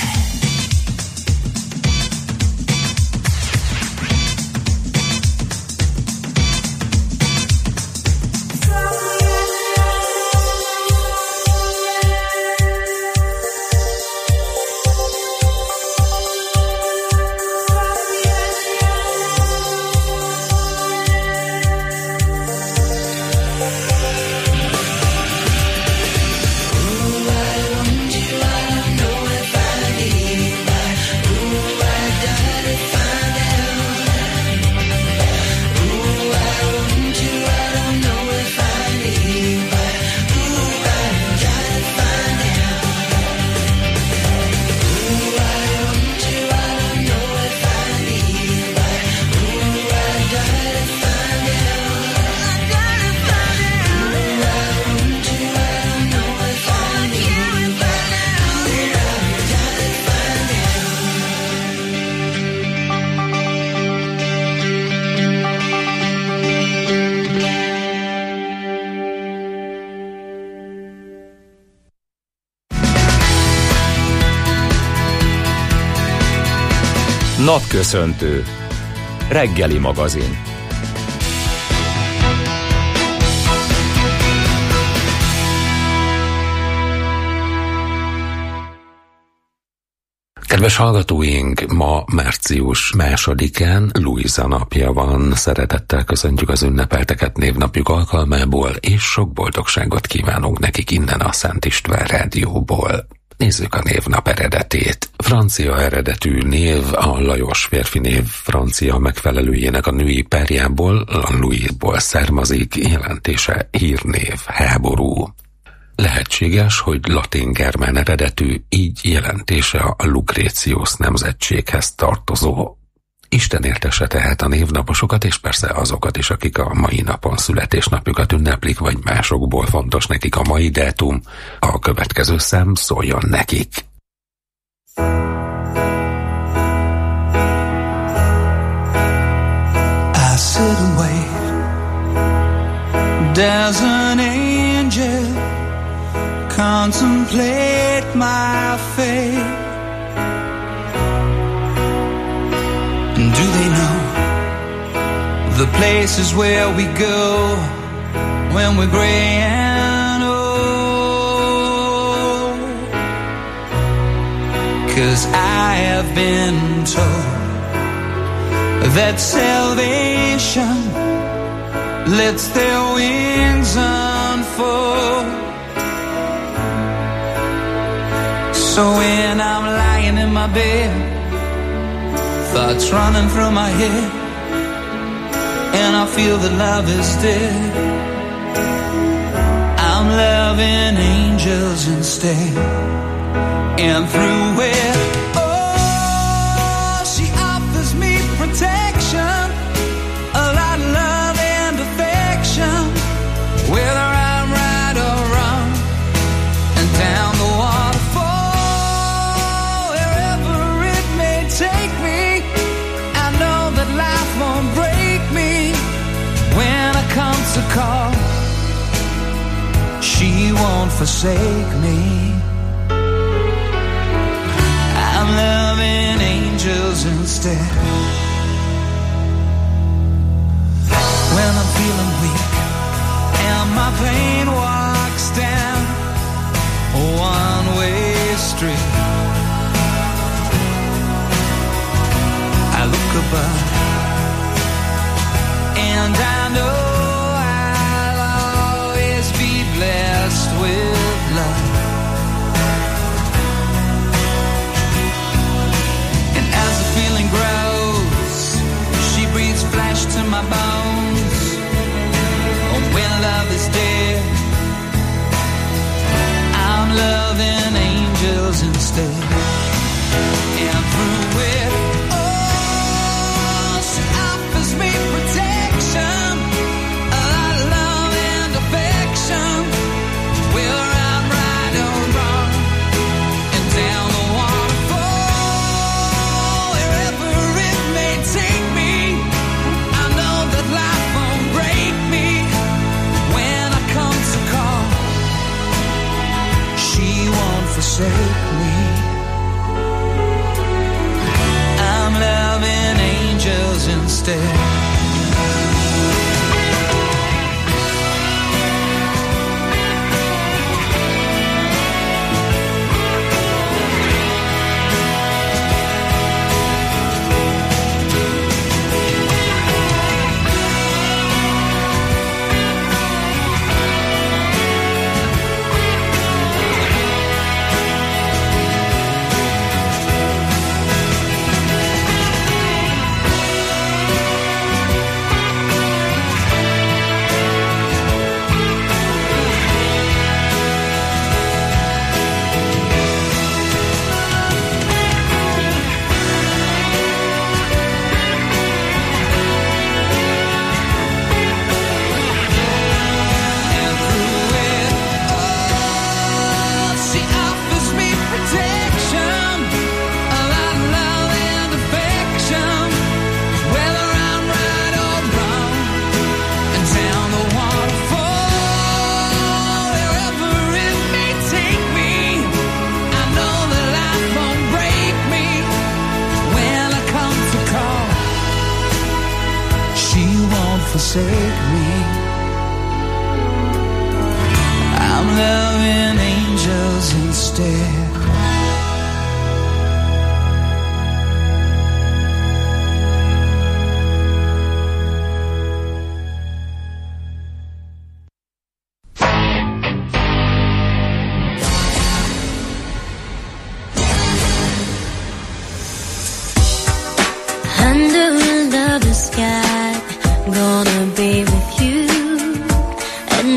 Napköszöntő. Reggeli magazin. Kedves hallgatóink, ma március másodikán Luisa napja van. Szeretettel köszöntjük az ünnepelteket névnapjuk alkalmából, és sok boldogságot kívánunk nekik innen a Szent István Rádióból. Nézzük a névnap eredetét. Francia eredetű név a Lajos férfi név francia megfelelőjének a női párjából, Louisból származik, jelentése hírnév, háború. Lehetséges, hogy latin-germán eredetű, így jelentése a Lucretius nemzetséghez tartozó. Isten értesse tehát a névnaposokat, és persze azokat is, akik a mai napon születésnapjukat ünneplik, vagy másokból fontos nekik a mai dátum. A következő szám szóljon nekik. I sit and wait. There's an angel contemplate my fate. Do they know the places where we go when we're gray and old? 'Cause I have been told that salvation lets their wings unfold. So when I'm lying in my bed, thoughts running through my head, and I feel that love is dead, I'm loving angels instead. And through it, oh, she offers me protection, a lot of love and affection, whether I'm right or wrong, and down the waterfall, wherever it may take me, life won't break me when I come to call. She won't forsake me. I'm loving angels instead. When I'm feeling weak and my pain walks down a one-way street, I look above and I know I'll always be blessed with love. And as the feeling grows, she breathes flesh to my bones. Oh, when love is dead, I'm loving angels instead. And through it, me protection, a lot of love and affection, whether I'm right or wrong, and down the waterfall, wherever it may take me, I know that life won't break me when I come to call. She won't forsake me. I'm loving angels instead.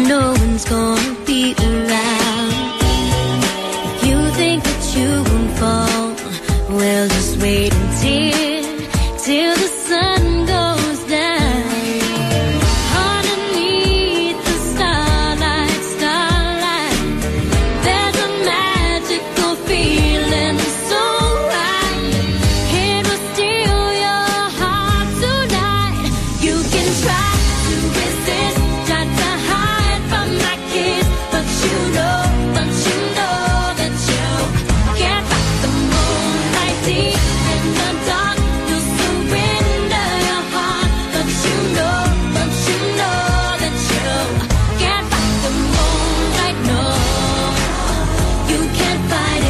no one's gonna be around. If you think that you won't fall, well, just wait until, till the sun goes down. Underneath the starlight, starlight, there's a magical feeling so right. It will steal your heart tonight. You can try to resist, try to hide from my kiss, but you know, but you know that you can't fight the moonlight deep in the dark. You'll surrender your heart, but you know, but you know that you can't fight the moonlight. No, you can't fight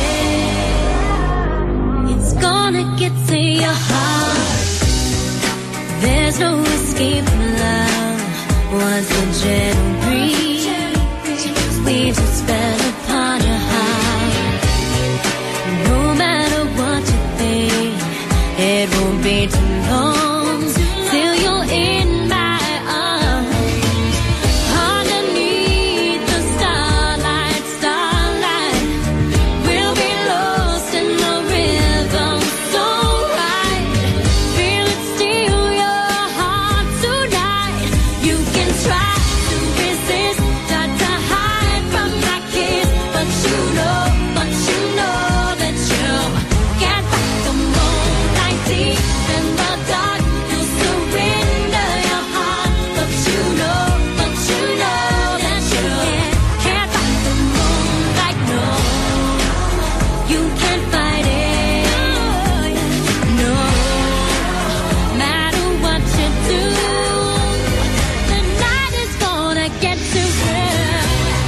it. It's gonna get to your heart. There's no escape from love. Once the gentle breeze weaves a spell upon your heart. No matter what you think, it won't be too long till you're in my arms. Underneath the starlight, starlight, we'll be lost in the rhythm so right. Feel it steal your heart tonight. You can try to resist, try to hide from my kiss, but you know, but you know that you can't fight the moonlight deep in the dark. You'll surrender your heart, but you know, but you know that you can't fight the moonlight. No, you can't fight it. No, matter what you do, the night is gonna get you through.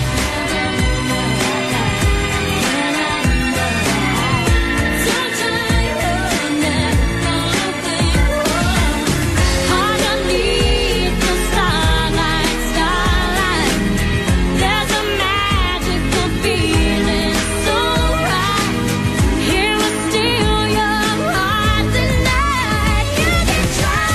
Underneath the starlight, starlight, there's a magical feeling so right. Here will steal your heart tonight. You can try,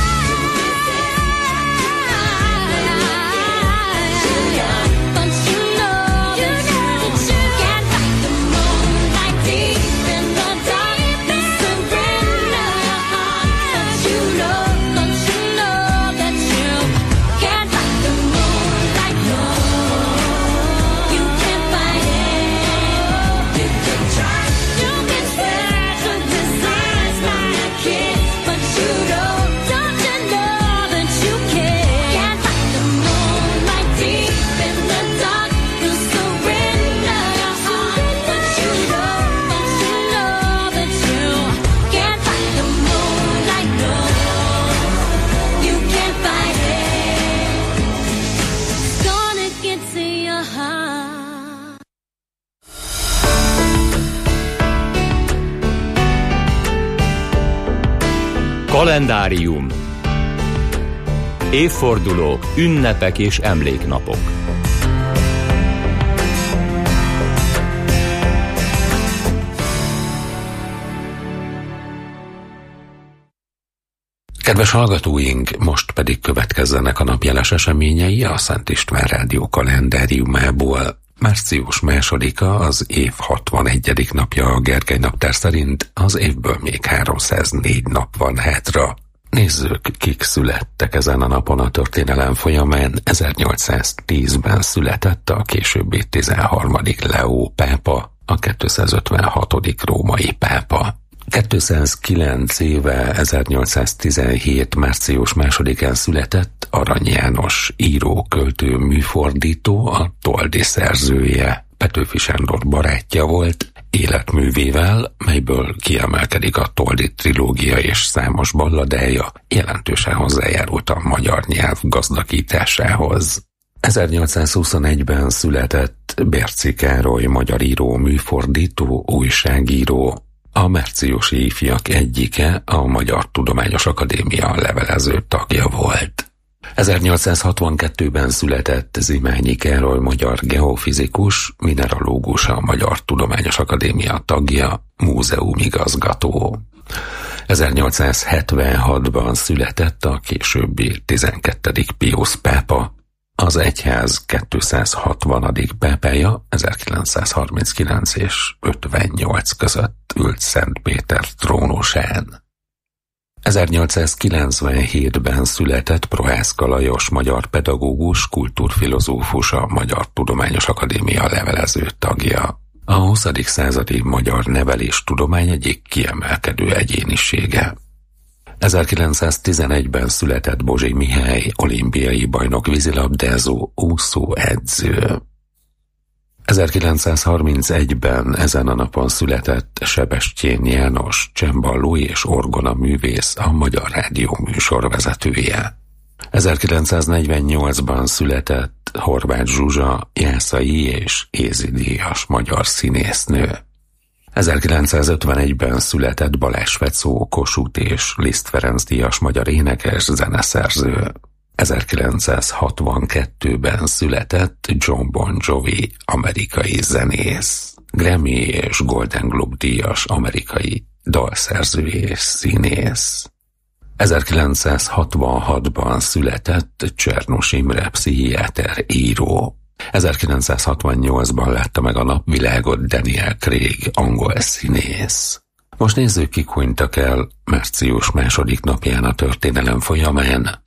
but you know that you can't fight the moonlight deep in the dark. You surrender your heart, but you know, but you know that you can't fight the moonlight. No, you can't fight it. You can try, you can try to resist my kiss, but you know, don't you know that you can't fight the moonlight deep in the dark. You surrender your heart, but you know, but you know that you can't fight the moonlight. No, you can't fight it. It's gonna get to your heart. Kalendárium. Évfordulók, ünnepek és emléknapok. Kedves hallgatóink, most pedig következzenek a napjeles eseményei a Szent István Rádió kalendáriumából. Március másodika az év hatvanegyedik napja a Gergely naptár szerint, az évből még háromszáznégy nap van hátra. Nézzük, kik születtek ezen a napon a történelem folyamán. ezernyolcszáztízben született a későbbi tizenharmadik Leó pápa, a kétszázötvenhatodik római pápa. kétszázkilenc éve, ezernyolcszáztizenhét március másodikán született Arany János író, költő, műfordító, a Toldi szerzője. Petőfi Sándor barátja volt, életművével, melyből kiemelkedik a Toldi trilógia és számos balladája, jelentősen hozzájárult a magyar nyelv gazdagításához. ezernyolcszázhuszonegyben született Bérczy Károly, magyar író, műfordító, újságíró, a márciusi ifjak egyike, a Magyar Tudományos Akadémia levelező tagja volt. ezernyolcszázhatvankettőben született Zimányi Károly, magyar geofizikus, mineralógus, a Magyar Tudományos Akadémia tagja, múzeumigazgató. ezernyolcszázhetvenhatban született a későbbi tizenkettedik Piusz pápa, Az egyház kétszázhatvanadik pápája ezerkilencszázharminckilenc és ötvennyolc között ült Szent Péter trónusán. ezernyolcszázkilencvenhétben született Prohászka Lajos magyar pedagógus, kultúrfilozófus, a Magyar Tudományos Akadémia levelező tagja. A huszadik századi magyar neveléstudomány egyik kiemelkedő egyénisége. ezerkilencszáztizenegyben született Bozsi Mihály, olimpiai bajnok vízilabdázó, úszóedző. ezerkilencszázharmincegyben ezen a napon született Sebestyén János, cemballó és orgona művész, a Magyar Rádió műsorvezetője. ezerkilencszáznegyvennyolcban született Horváth Zsuzsa, Jászai és Ézi díjas magyar színésznő. ezerkilencszázötvenegyben született Balázs Fecó, Kossuth és Liszt Ferenc díjas magyar énekes, zeneszerző. ezerkilencszázhatvankettőben született John Bon Jovi, amerikai zenész, Grammy és Golden Globe díjas amerikai dalszerző és színész. ezerkilencszázhatvanhatban született Csernus Imre, pszichiáter, író. ezerkilencszázhatvannyolcban látta meg a napvilágot Daniel Craig, angol színész. Most nézzük, kik hunytak el március második napján a történelem folyamán.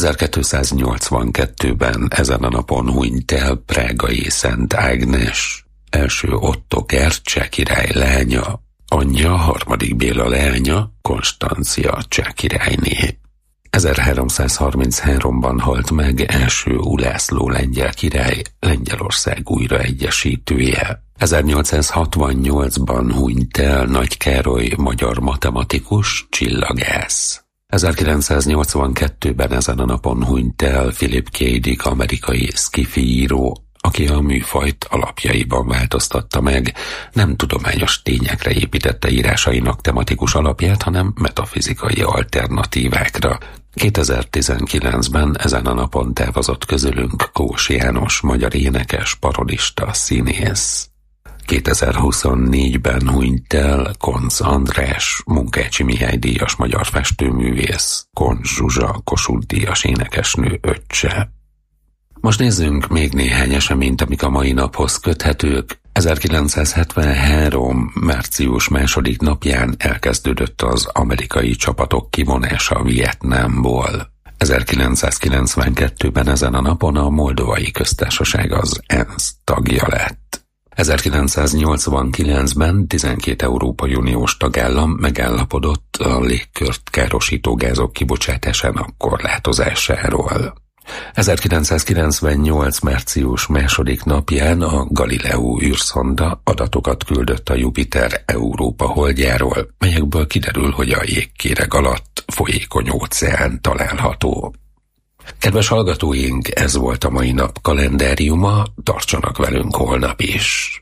ezerkétszáznyolcvankettőben ezen a napon hunyt el prágai Szent Ágnes, első Otto Gerd király lánya, anyja harmadik Béla leánya, Konstancia cseh királyné. ezerháromszázharminchárom halt meg első Ulászló lengyel király, Lengyelország újraegyesítője. ezernyolcszázhatvannyolcban hunyt el Nagy Károly, magyar matematikus, csillagász. ezerkilencszáznyolcvankettőben ezen a napon hunyt el Philip K. Dick, amerikai sci-fi író, aki a műfajt alapjaiban változtatta meg, nem tudományos tényekre építette írásainak tematikus alapját, hanem metafizikai alternatívákra. kétezer-tizenkilencben ezen a napon távozott közülünk Kós János, magyar énekes, parodista, színész. kétezer-huszonnégyben hunyt el Koncz András, Munkácsi Mihály díjas magyar festőművész, Koncz Zsuzsa, Kossuth díjas énekesnő öccse. Most nézzünk még néhány eseményt, amik a mai naphoz köthetők. ezerkilencszázhetvenhárom. március második napján elkezdődött az amerikai csapatok kivonása Vietnámból. ezerkilencszázkilencvenkettőben ezen a napon a Moldovai Köztársaság az ENSZ tagja lett. ezerkilencszáznyolcvankilencben tizenkét Európai Uniós tagállam megállapodott a légkört károsító gázok kibocsátásának korlátozásáról. ezerkilencszázkilencvennyolc. március második napján a Galileo űrszonda adatokat küldött a Jupiter Európa holdjáról, melyekből kiderül, hogy a jégkéreg alatt folyékony óceán található. Kedves hallgatóink, ez volt a mai nap kalendáriuma, tartsanak velünk holnap is!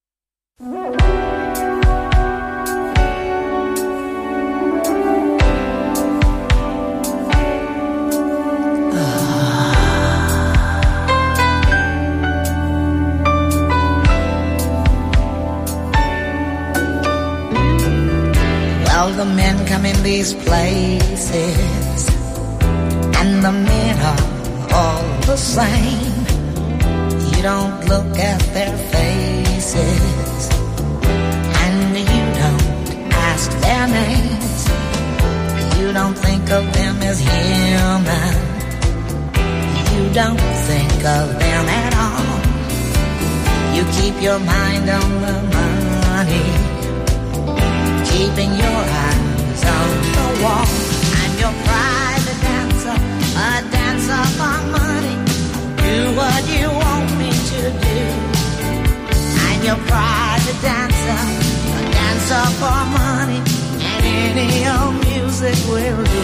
Well, the men come in these places, and the men are all the same. You don't look at their faces, and you don't ask their names. You don't think of them as human. You don't think of them at all. You keep your mind on the money, keeping your eyes on the wall. I'm your private dancer, a dancer for money. Do what you want me to do. I'm your private dancer, a dancer for money, and any old music will do.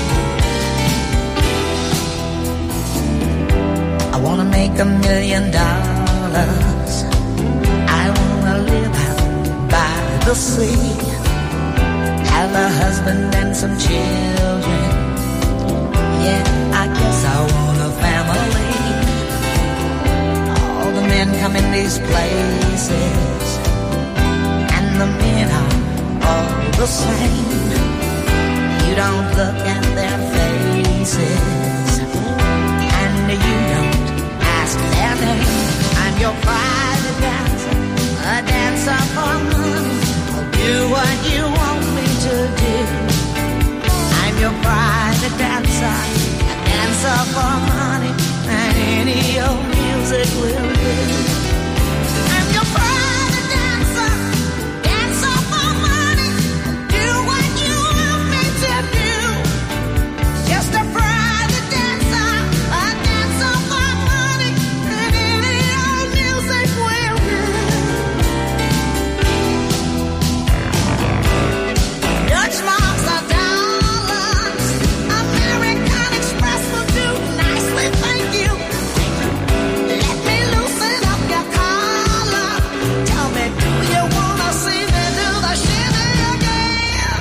I wanna make a million dollars. I wanna live out by the sea, have a husband and some children. Yeah, I guess I want a family. All the men come in these places, and the men are all the same. You don't look at their faces, and you don't anything. I'm your private dancer, a dancer for money. I'll do what you want me to do. I'm your private dancer, a dancer for money, and any old music will do. I'm your private dancer, dancer for money. I'll do what you want me to do. Just a private dancer, a dancer for money, and any old music will do. Dutch marks are dollars, American Express will do nicely, thank you. Let me loosen up your collar. Tell me, do you wanna see me do the shimmy again?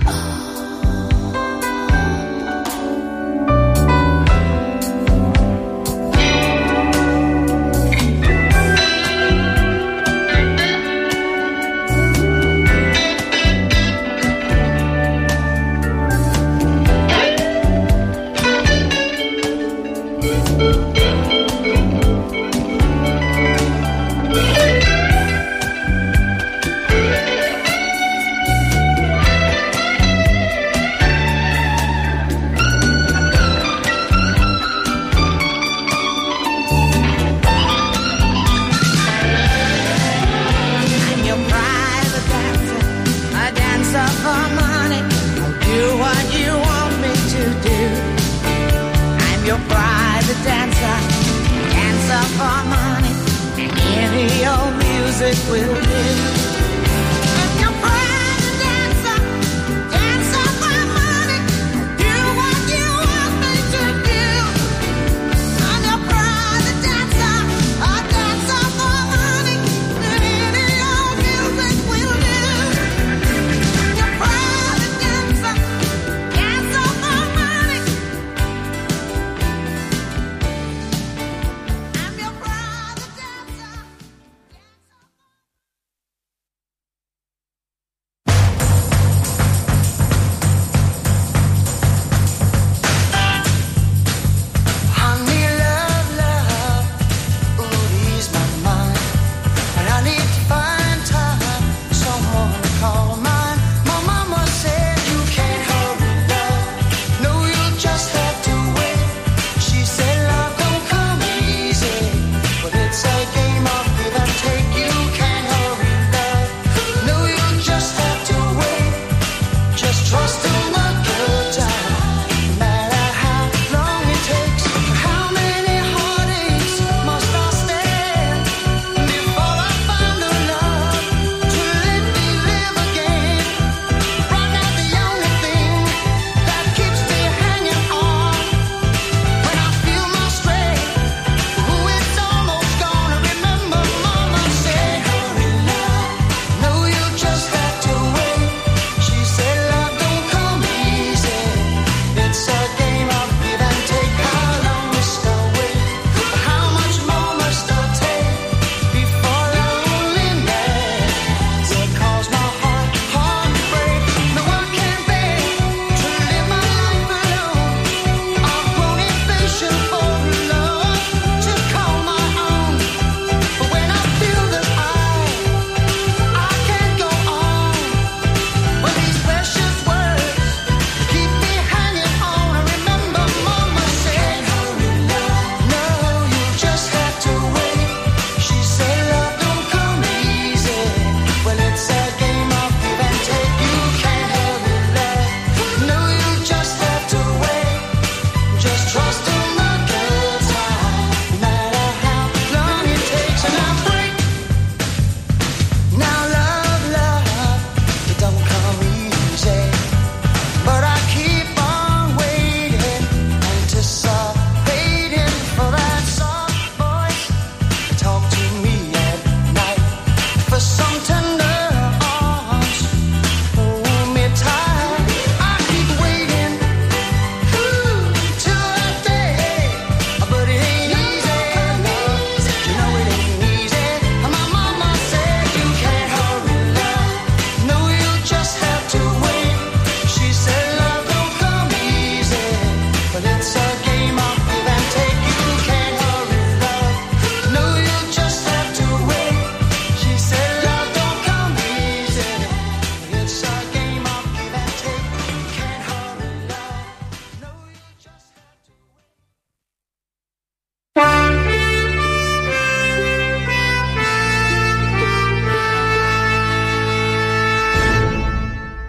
I'm your private dancer, a dancer for money. I'll do what you want me to do. I'm your private dancer, dancer for money, and any old music will do.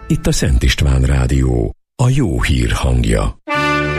Itt a Szent István Rádió, a jó hír hangja.